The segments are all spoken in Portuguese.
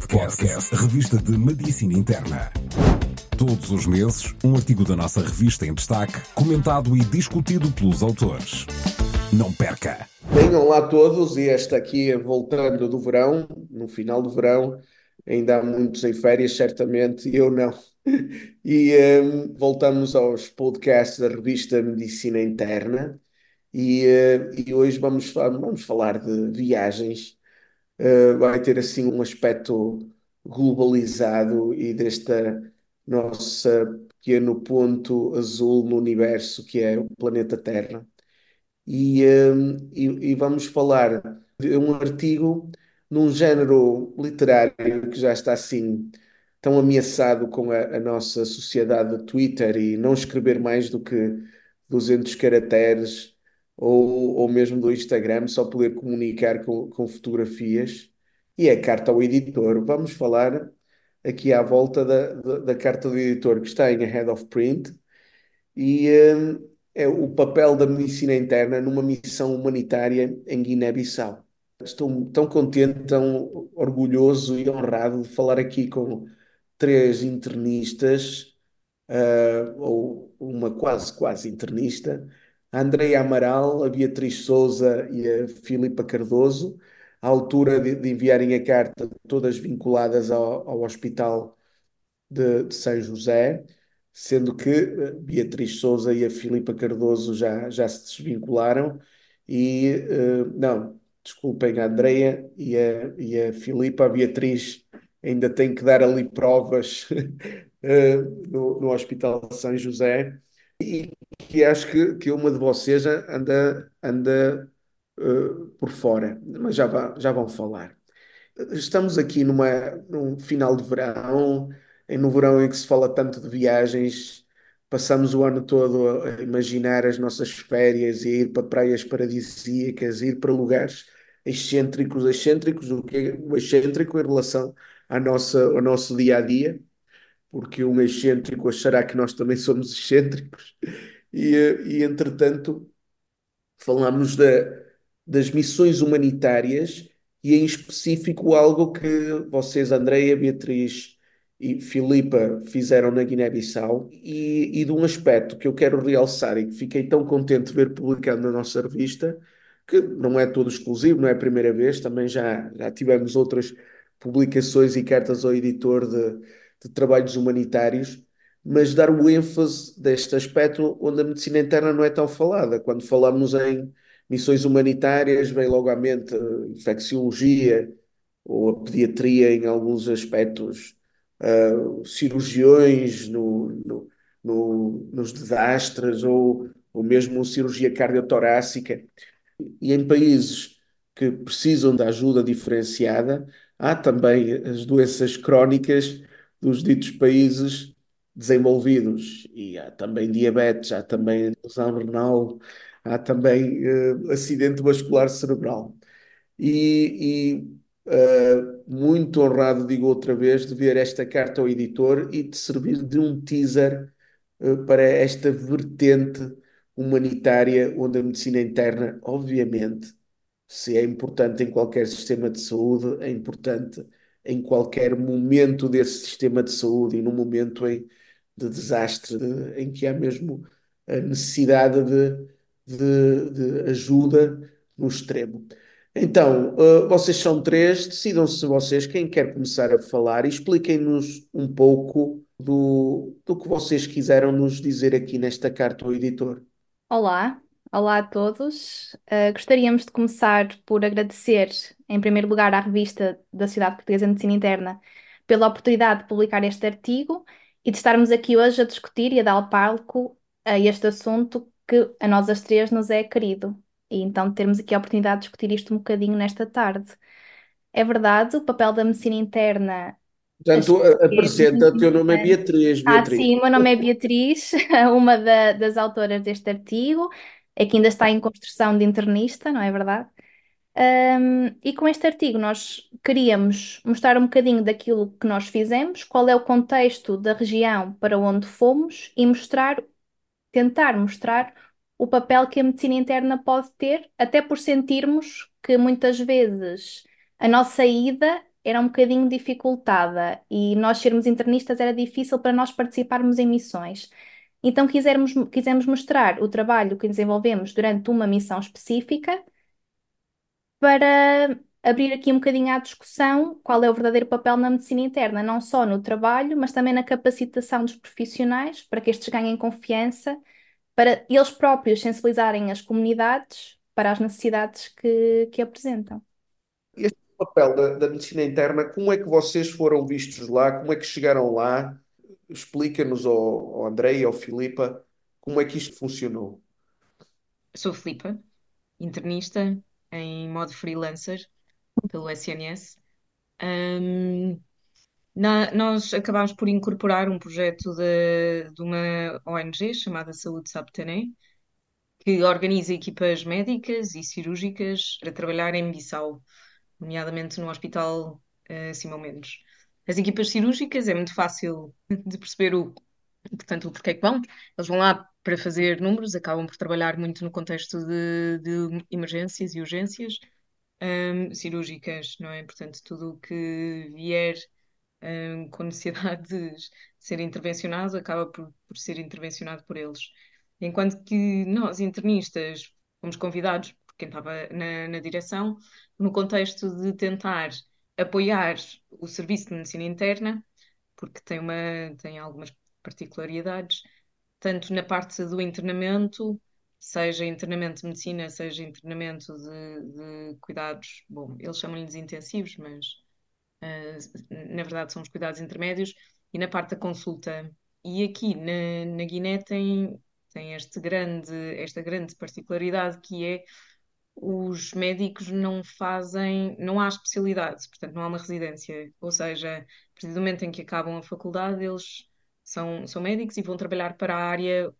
Podcast, a revista de Medicina Interna. Todos os meses, um artigo da nossa revista em destaque, comentado e discutido pelos autores. Não perca! Bem, olá a todos, e esta aqui é voltando do verão, no final do verão, ainda há muitos em férias, certamente, eu não. E voltamos aos podcasts da revista Medicina Interna e hoje vamos falar de viagens. Vai ter assim um aspecto globalizado e desta nossa pequeno ponto azul no universo que é o planeta Terra e vamos falar de um artigo num género literário que já está assim tão ameaçado com a nossa sociedade de Twitter e não escrever mais do que 200 caracteres ou mesmo do Instagram, só poder comunicar com fotografias. E é a carta ao editor. Vamos falar aqui à volta da carta do editor que está em Ahead of Print e é o papel da medicina interna numa missão humanitária em Guiné-Bissau. Estou tão contente, tão orgulhoso e honrado de falar aqui com três internistas, ou uma quase internista, a Andreia Amaral, a Beatriz Souza e a Filipa Cardoso, à altura de enviarem a carta, todas vinculadas ao Hospital de São José, sendo que Beatriz Souza e a Filipa Cardoso já se desvincularam não, desculpem a Andreia e a Filipa, a Beatriz ainda tem que dar ali provas no Hospital de São José e que acho que uma de vocês anda por fora, mas já vão falar. Estamos aqui num final de verão, no verão em que se fala tanto de viagens, passamos o ano todo a imaginar as nossas férias e a ir para praias paradisíacas, ir para lugares excêntricos, excêntricos, o que é o excêntrico em relação ao nosso dia a dia, porque um excêntrico achará que nós também somos excêntricos, e entretanto falamos das missões humanitárias e, em específico, algo que vocês, Andreia, Beatriz e Filipa, fizeram na Guiné-Bissau e de um aspecto que eu quero realçar e que fiquei tão contente de ver publicado na nossa revista, que não é todo exclusivo, não é a primeira vez, também já tivemos outras publicações e cartas ao editor de trabalhos humanitários, mas dar o ênfase deste aspecto onde a medicina interna não é tão falada. Quando falamos em missões humanitárias, vem logo à mente a infecciologia ou a pediatria em alguns aspectos, cirurgiões nos desastres ou mesmo cirurgia cardiotorácica. E em países que precisam de ajuda diferenciada, há também as doenças crónicas dos ditos países desenvolvidos. E há também diabetes, há também lesão renal, há também acidente vascular cerebral. Muito honrado, digo outra vez, de ver esta carta ao editor e de servir de um teaser para esta vertente humanitária, onde a medicina interna, obviamente, se é importante em qualquer sistema de saúde, é importante em qualquer momento desse sistema de saúde e no momento de desastre, em que há mesmo a necessidade de ajuda no extremo. Então, vocês são três, decidam-se vocês quem quer começar a falar e expliquem-nos um pouco do que vocês quiseram nos dizer aqui nesta carta ao editor. Olá, olá a todos. Gostaríamos de começar por agradecer, em primeiro lugar, à revista da Sociedade Portuguesa de Medicina Interna pela oportunidade de publicar este artigo e de estarmos aqui hoje a discutir e a dar palco a este assunto que a nós as três nos é querido. E então termos aqui a oportunidade de discutir isto um bocadinho nesta tarde. É verdade, o papel da medicina interna. Portanto, Acho que é apresenta, o muito teu nome é importante. Beatriz, Sim, Beatriz. o meu nome é Beatriz, uma das autoras deste artigo, é que ainda está em construção de internista, não é verdade? E com este artigo nós queríamos mostrar um bocadinho daquilo que nós fizemos, qual é o contexto da região para onde fomos e tentar mostrar o papel que a medicina interna pode ter, até por sentirmos que muitas vezes a nossa ida era um bocadinho dificultada e nós sermos internistas era difícil para nós participarmos em missões. Então quisemos mostrar o trabalho que desenvolvemos durante uma missão específica para abrir aqui um bocadinho à discussão qual é o verdadeiro papel na medicina interna, não só no trabalho, mas também na capacitação dos profissionais, para que estes ganhem confiança, para eles próprios sensibilizarem as comunidades para as necessidades que apresentam. Este papel da medicina interna, como é que vocês foram vistos lá? Como é que chegaram lá? Explica-nos ao André e ao Filipa como é que isto funcionou. Sou Filipa, internista em modo freelancer pelo SNS. Ahm, Nós acabámos por incorporar um projeto de uma ONG chamada Saúde Sabtené, que organiza equipas médicas e cirúrgicas para trabalhar em Bissau, nomeadamente no Hospital Simão Mendes. As equipas cirúrgicas é muito fácil de perceber portanto, o porquê que vão. Eles vão lá para fazer números, acabam por trabalhar muito no contexto de emergências e urgências cirúrgicas, não é? Portanto, tudo o que vier com necessidade de ser intervencionado acaba por ser intervencionado por eles. Enquanto que nós, internistas, fomos convidados por quem estava na direção, no contexto de tentar apoiar o serviço de medicina interna, porque tem algumas particularidades, tanto na parte do internamento, seja internamento de medicina, seja internamento de cuidados, bom, eles chamam-lhes intensivos, mas na verdade são os cuidados intermédios, e na parte da consulta. E aqui na Guiné tem esta grande particularidade que é os médicos não há especialidade, portanto não há uma residência, ou seja, a partir do momento em que acabam a faculdade, eles são médicos e vão trabalhar para a área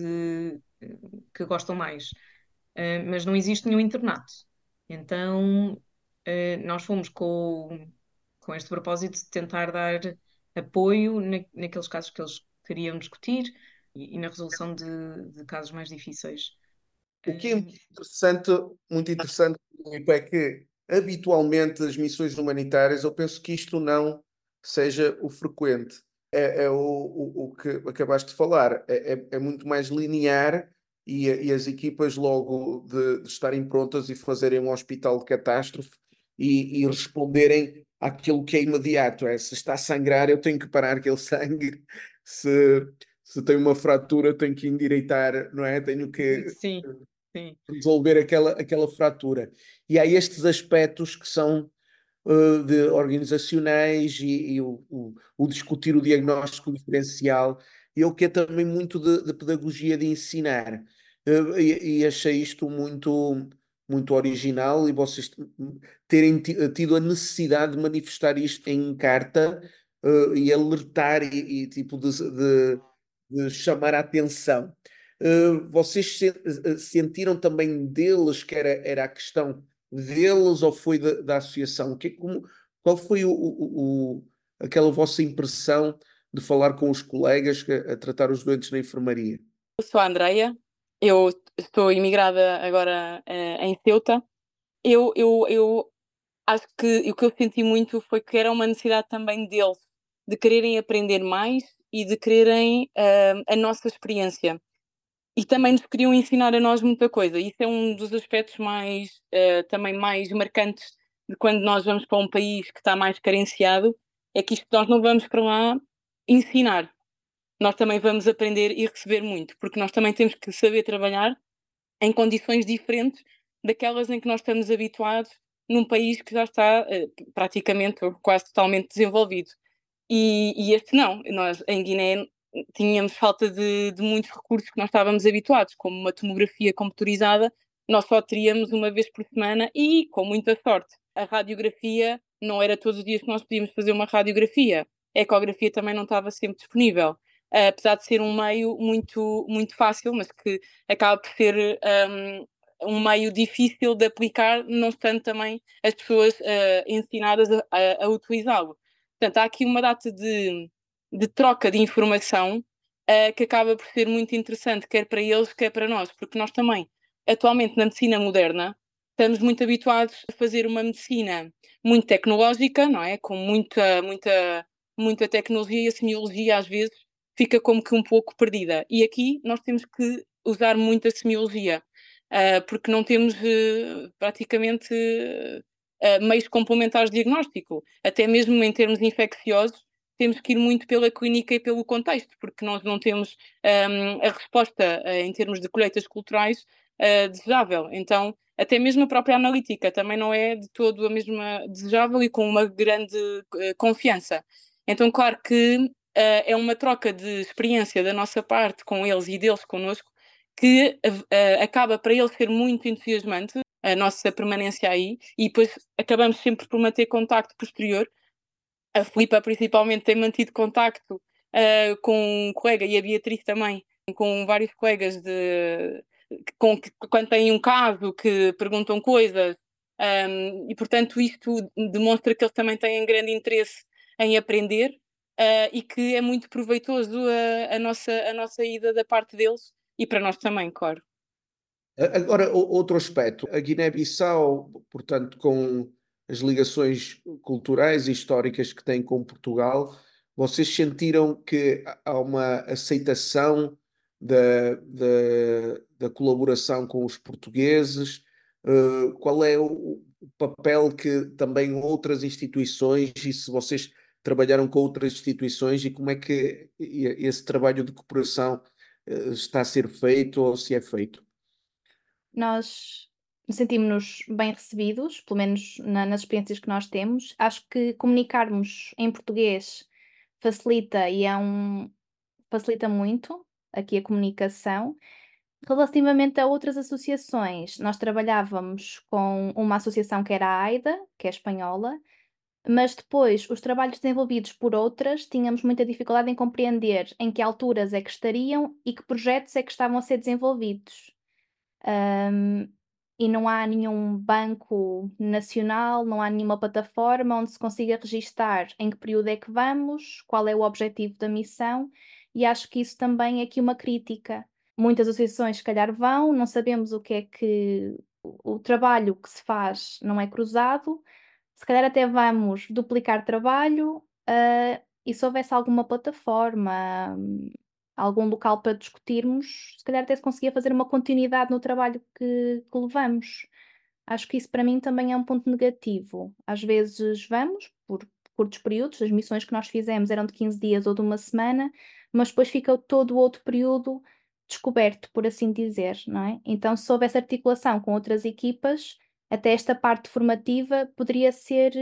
que gostam mais. Mas não existe nenhum internato. Então, nós fomos com este propósito de tentar dar apoio naqueles casos que eles queriam discutir e na resolução de casos mais difíceis. O que é muito interessante, Filipe, é que habitualmente as missões humanitárias, eu penso que isto não seja o frequente. É o que acabaste de falar. É muito mais linear e as equipas logo de estarem prontas e fazerem um hospital de catástrofe e responderem àquilo que é imediato. Se está a sangrar, eu tenho que parar aquele sangue. Se, se tem uma fratura, tenho que endireitar, não é? Tenho que Sim, sim. resolver aquela fratura. E há estes aspectos que são de organizacionais e o discutir o diagnóstico diferencial, e o que é também muito de pedagogia de ensinar. E achei isto muito original e vocês terem tido a necessidade de manifestar isto em carta e alertar tipo de chamar a atenção. Vocês sentiram também deles que era a questão deles ou foi da associação? Qual foi aquela vossa impressão de falar com os colegas a tratar os doentes na enfermaria? Eu sou a Andreia, eu estou imigrada agora em Ceuta. Eu acho que o que eu senti muito foi que era uma necessidade também deles, de quererem aprender mais e de quererem a nossa experiência. E também nos queriam ensinar a nós muita coisa. Isso é um dos aspectos também mais marcantes de quando nós vamos para um país que está mais carenciado, é que nós não vamos para lá ensinar. Nós também vamos aprender e receber muito, porque nós também temos que saber trabalhar em condições diferentes daquelas em que nós estamos habituados num país que já está praticamente ou quase totalmente desenvolvido. E este não. Nós, em Guiné, tínhamos falta de muitos recursos que nós estávamos habituados, como uma tomografia computadorizada, nós só teríamos uma vez por semana e, com muita sorte, a radiografia não era todos os dias que nós podíamos fazer uma radiografia. A ecografia também não estava sempre disponível, apesar de ser um meio muito, muito fácil, mas que acaba por ser um meio difícil de aplicar, não estando também as pessoas ensinadas a utilizá-lo. Portanto, há aqui uma data de troca de informação que acaba por ser muito interessante, quer para eles, quer para nós, porque nós também, atualmente na medicina moderna, estamos muito habituados a fazer uma medicina muito tecnológica, não é? Com muita tecnologia, e a semiologia às vezes fica como que um pouco perdida. E aqui nós temos que usar muito a semiologia, porque não temos praticamente meios complementares de diagnóstico. Até mesmo em termos infecciosos, temos que ir muito pela clínica e pelo contexto, porque nós não temos a resposta em termos de colheitas culturais desejável. Então, até mesmo a própria analítica também não é de todo a mesma desejável e com uma grande confiança. Então, claro que é uma troca de experiência da nossa parte com eles e deles connosco que acaba para eles ser muito entusiasmante a nossa permanência aí, e depois acabamos sempre por manter contacto posterior. A Filipa principalmente tem mantido contacto com um colega, e a Beatriz também, com vários colegas quando têm um caso que perguntam coisas, e portanto isto demonstra que eles também têm grande interesse em aprender, e que é muito proveitoso a nossa ida da parte deles e para nós também, claro. Agora, outro aspecto, a Guiné-Bissau, portanto, com as ligações culturais e históricas que tem com Portugal, vocês sentiram que há uma aceitação da colaboração com os portugueses? Qual é o papel que também outras instituições, e se vocês trabalharam com outras instituições, e como é que esse trabalho de cooperação está a ser feito ou se é feito? Nós sentimos-nos bem recebidos, pelo menos nas experiências que nós temos. Acho que comunicarmos em português facilita facilita muito aqui a comunicação. Relativamente a outras associações, nós trabalhávamos com uma associação que era a AIDA, que é espanhola, mas depois os trabalhos desenvolvidos por outras tínhamos muita dificuldade em compreender em que alturas é que estariam e que projetos é que estavam a ser desenvolvidos. Um, e não há nenhum banco nacional, não há nenhuma plataforma onde se consiga registar em que período é que vamos, qual é o objetivo da missão, e acho que isso também é aqui uma crítica. Muitas associações, se calhar, vão, não sabemos o que é que o trabalho que se faz não é cruzado, se calhar até vamos duplicar trabalho, e se houvesse alguma plataforma, algum local para discutirmos, se calhar até se conseguia fazer uma continuidade no trabalho que levamos. Acho que isso para mim também é um ponto negativo. Às vezes vamos por curtos períodos, as missões que nós fizemos eram de 15 dias ou de uma semana, mas depois fica todo o outro período descoberto, por assim dizer, não é? Então, se houvesse articulação com outras equipas, até esta parte formativa poderia ser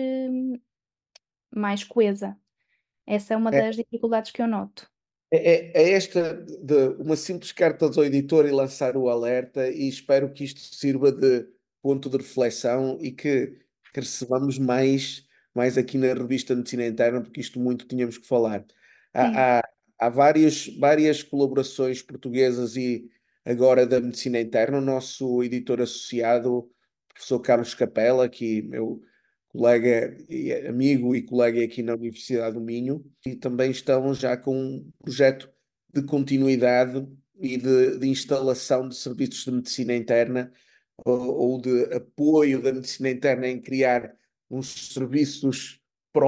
mais coesa. Essa é uma das dificuldades que eu noto. É esta de uma simples carta ao editor e lançar o alerta, e espero que isto sirva de ponto de reflexão e que recebamos mais aqui na revista Medicina Interna, porque isto muito tínhamos que falar. Sim, Há várias colaborações portuguesas e agora da Medicina Interna. O nosso editor associado, o professor Carlos Capela, aqui meu colega, amigo e colega aqui na Universidade do Minho, e também estão já com um projeto de continuidade e de instalação de serviços de medicina interna, ou de apoio da medicina interna em criar uns serviços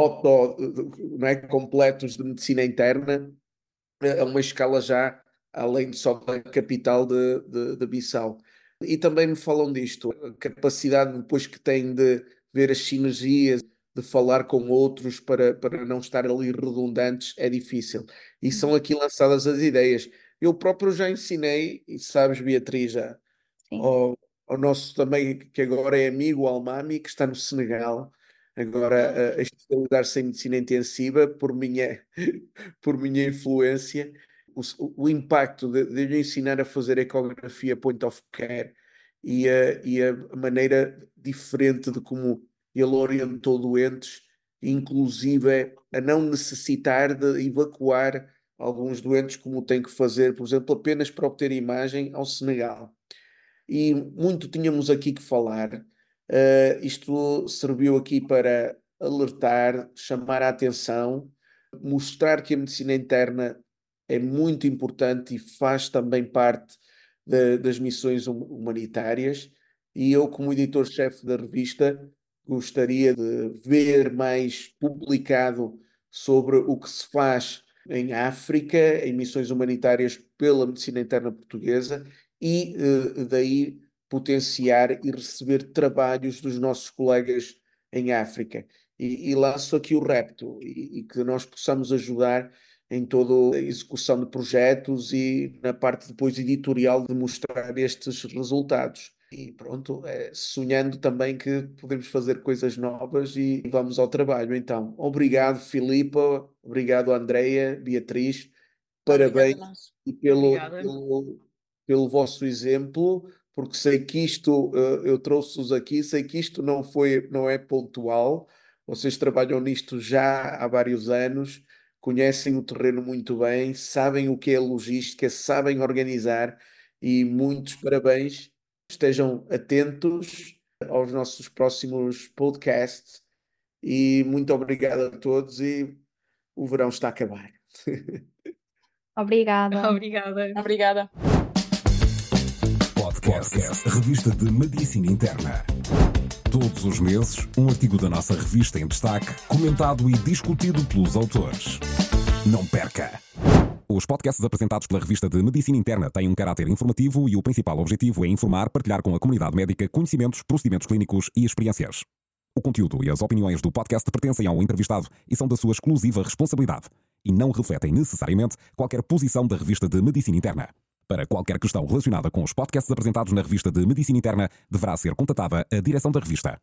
não é, completos de medicina interna, a uma escala já além de só da capital de Bissau. E também me falam disto, a capacidade depois que têm de ver as sinergias, de falar com outros para não estar ali redundantes, é difícil. E são aqui lançadas as ideias. Eu próprio já ensinei, e sabes, Beatriz, já, sim. ao nosso também, que agora é amigo, o Almami, que está no Senegal, agora a especializar-se em medicina intensiva, por minha influência. O impacto de lhe ensinar a fazer ecografia point of care e a maneira diferente de como ele orientou doentes, inclusive a não necessitar de evacuar alguns doentes, como tem que fazer, por exemplo, apenas para obter imagem ao Senegal. E muito tínhamos aqui que falar. Isto serviu aqui para alertar, chamar a atenção, mostrar que a medicina interna é muito importante e faz também parte das missões humanitárias, e eu, como editor-chefe da revista, gostaria de ver mais publicado sobre o que se faz em África, em missões humanitárias pela medicina interna portuguesa e daí potenciar e receber trabalhos dos nossos colegas em África. E lanço aqui o repto e que nós possamos ajudar em toda a execução de projetos e na parte depois editorial de mostrar estes resultados. E pronto, sonhando também que podemos fazer coisas novas e vamos ao trabalho. Então, obrigado, Filipa, obrigado, Andreia, Beatriz, Obrigada a parabéns nós. e Obrigada. pelo vosso exemplo, porque sei que isto, eu trouxe-os aqui, sei que isto não é pontual, vocês trabalham nisto já há vários anos, conhecem o terreno muito bem, sabem o que é logística, sabem organizar e muitos parabéns. Estejam atentos aos nossos próximos podcasts e muito obrigado a todos e o verão está a acabar. Obrigada. Obrigada. Obrigada. Podcast, revista de Medicina Interna. Todos os meses, um artigo da nossa revista em destaque, comentado e discutido pelos autores. Não perca! Os podcasts apresentados pela revista de Medicina Interna têm um caráter informativo e o principal objetivo é informar, partilhar com a comunidade médica conhecimentos, procedimentos clínicos e experiências. O conteúdo e as opiniões do podcast pertencem ao entrevistado e são da sua exclusiva responsabilidade e não refletem necessariamente qualquer posição da revista de Medicina Interna. Para qualquer questão relacionada com os podcasts apresentados na revista de Medicina Interna, deverá ser contatada a direção da revista.